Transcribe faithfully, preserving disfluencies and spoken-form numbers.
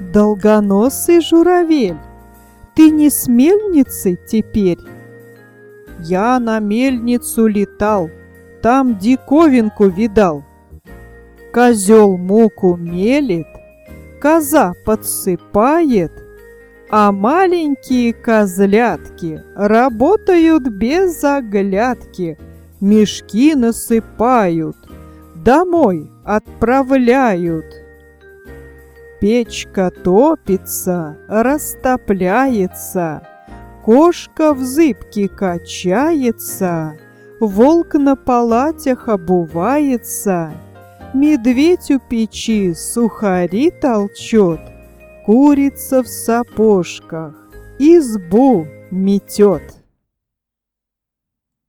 Долгоносый журавель, ты не с мельницы теперь? Я на мельницу летал, там диковинку видал. Козел муку мелет, коза подсыпает, а маленькие козлятки работают без оглядки, мешки насыпают, домой отправляют. Печка топится, растопляется, кошка в зыбке качается, волк на палатях обувается, медведь у печи сухари толчет, курица в сапожках избу метет.